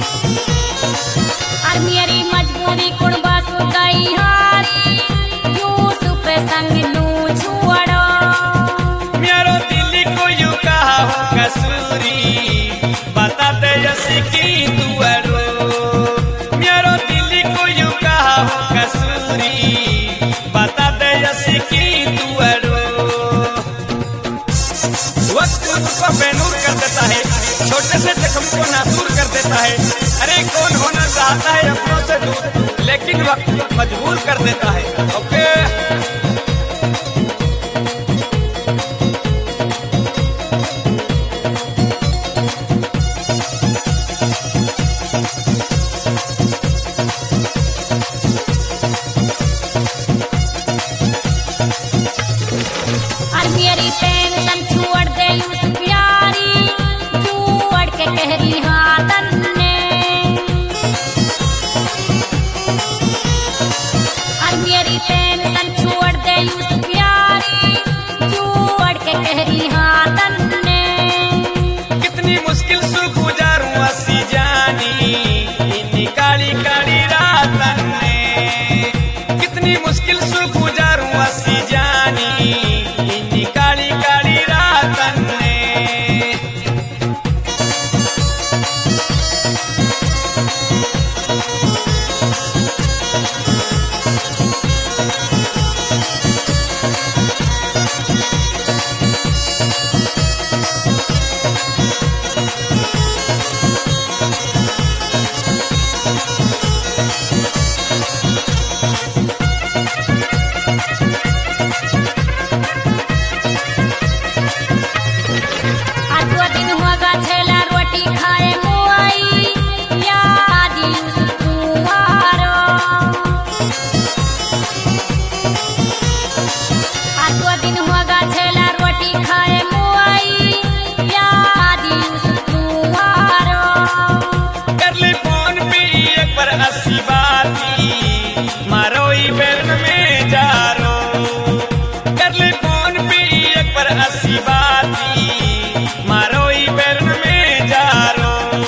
और मेरी मजबूरी कुण बस गई हारी यूसुफ संग नू छोड़ो। मेरो दिल को यू कहा कसूरी बता दे की दुआरो। मेरो दिल को यू कहा कसूरी बता दे की दुआरो। वक्त को बेनूर कर देता है, छोटे से जख्म को नासूर कर देता है। अरे कौन होना चाहता है अपनों से दूर, लेकिन वक्त मजबूर कर देता है। ओके और मेरी टेंशन छोड़ दे यूसुफ यारी छोड़ के कह रही हाथन ने। और मेरी टेंशन छोड़ दे यूसुफ यारी छोड़ के कह रही हाथन ने। कितनी मुश्किल से गुजारूं असी जानी इन काली काली रातन ने। कितनी मुश्किल से गुजारूं असी जानी इन काली काली रातन ने। आज वो दिन होगा छेला रोटी खाए मुआई याद यूसुफ तुम्हारो। आज वो दिन होगा छेला रोटी खाए मुआई याद यूसुफ तुम्हारो। कर ले फोन पे एक बार अस्सी बाती मारो ही बैरन में जारो। कर ले फोन पे एक बार अस्सी बाती मारो ही बैरन में जारो।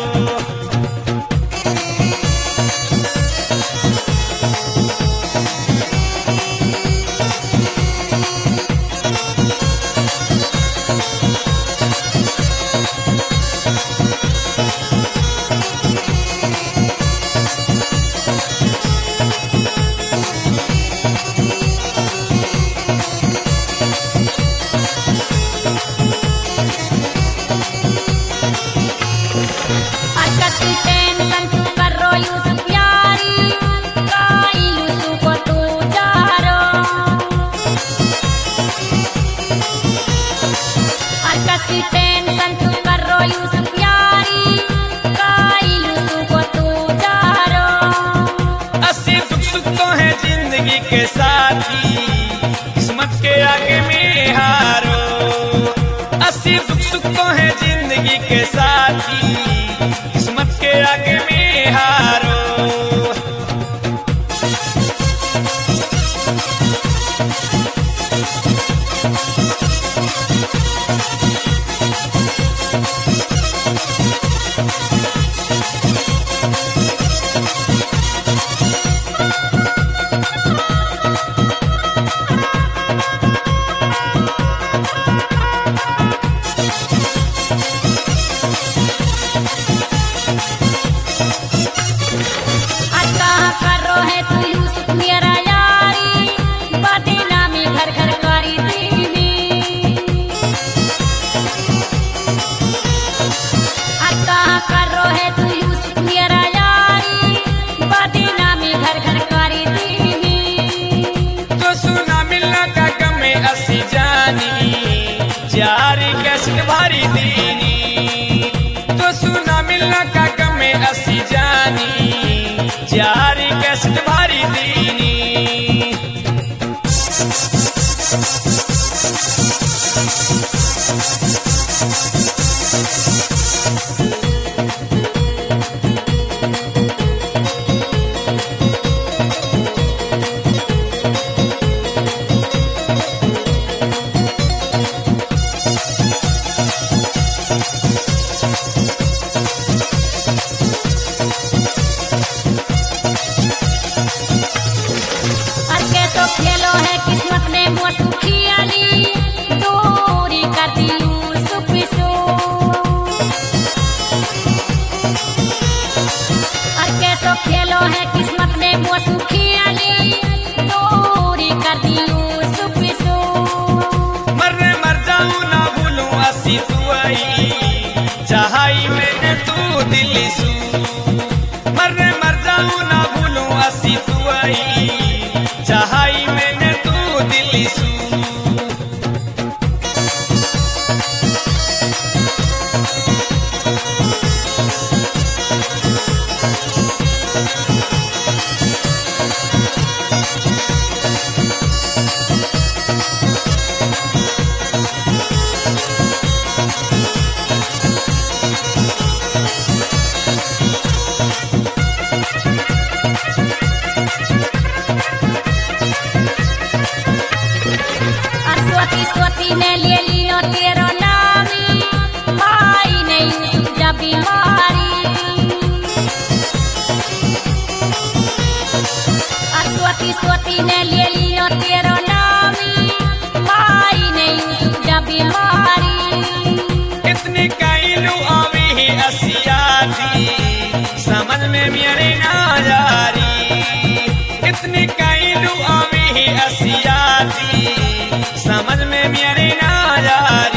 और कसकी टेंशन तू करो यूसुफ यारी काई यूसुफ को तू जारो। और कसकी टेंशन तू करो यूसुफ यारी काई यूसुफ को तू जारो। अस्सी दुख सुख तो है जिंदगी के साथी किस्मत के आगे में हारो। अस्सी दुख सुख तो है जिंदगी के साथी किस्मत के आगे में हारो। चाहाई मैंने तू दिल्ली सू स्वती स्वती ने ले लियो तेरो नामी भाई ने यूसुफ जब बीमारी स्वती स्वती ने ले लियो तेरो नामी भाई ने यूसुफ जब बीमारी इतनी कैलू आवी ही असिया थी समझ में मेरे ना जारी इतनी कैलू आवी ही असिया थी समझ में मेरे ना जारी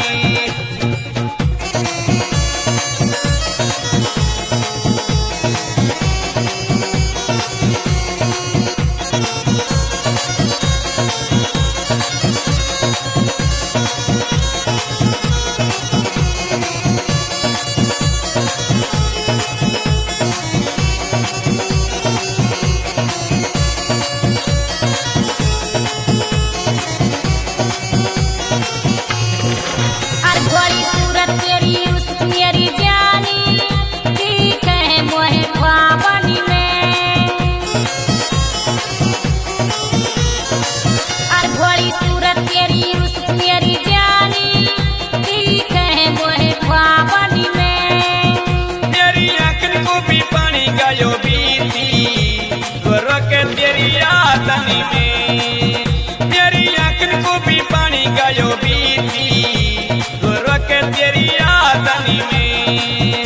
मेरी आंखन को भी पानी गयो बीती गोरो के तेरी यादनी में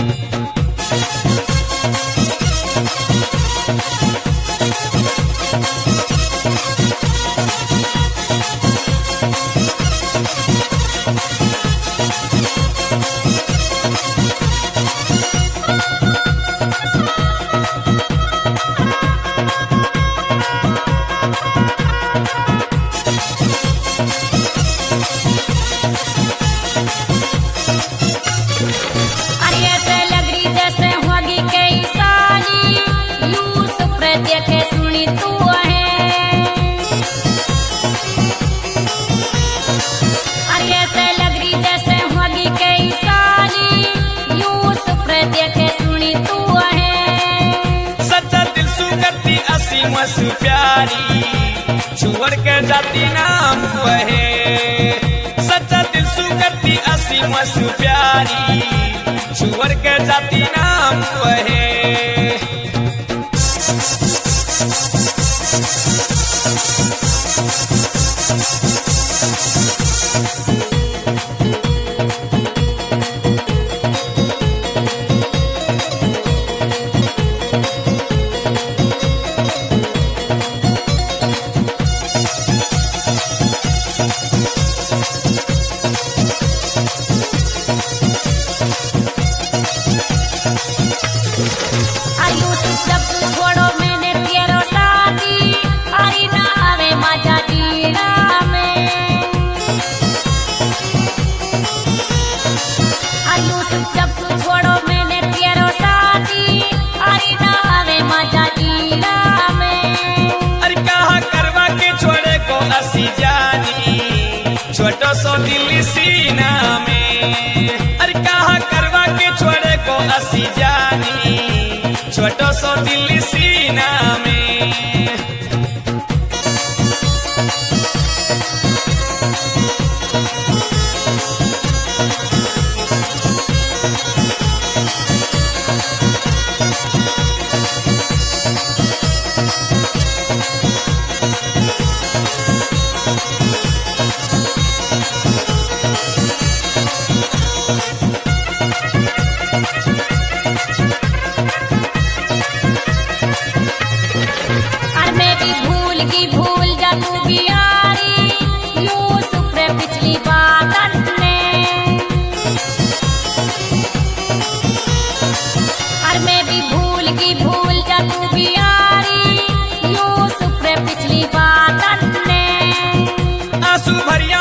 मसु प्यारी छोड़ के जाती नाम वहे सच्चा दिल सु करती असी मसु प्यारी छोड़ के जाती नाम वहे छोटो सो दिल्ली सीना में अरे कहा करवा के छोड़े को असी जानी छोटो सो दिल्ली सीना में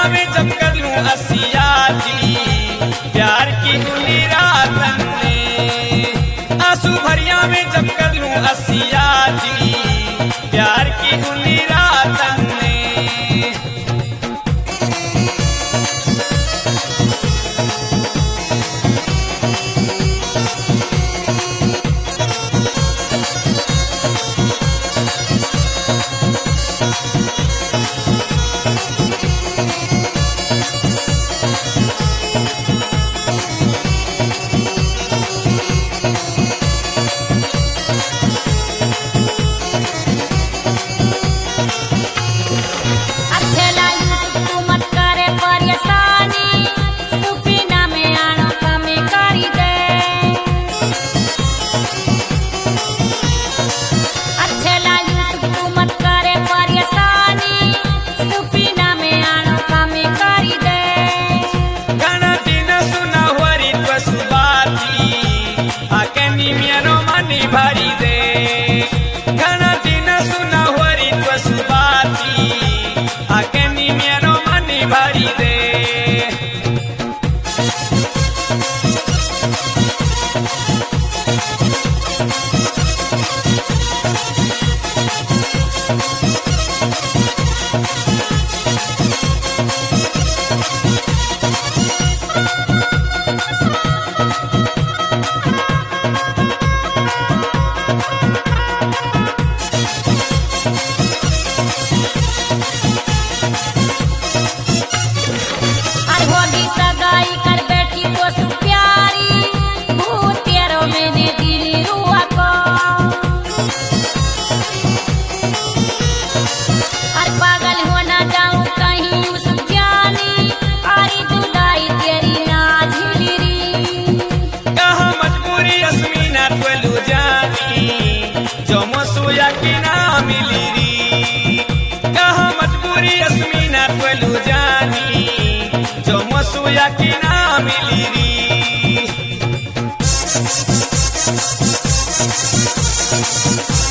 में जब कर लूं असिया जी प्यार की उनी रातन में आंसू भरिया में जब कर लूं असिया जी प्यार की उनी रातन में भरी दे घना दिन सुना हुरी तो सुबाती आके नी मेरो मनी भरी दे की ना मिली री कहा मजबूरी अस्मीना कोलू जानी जो मसूया की ना मिली री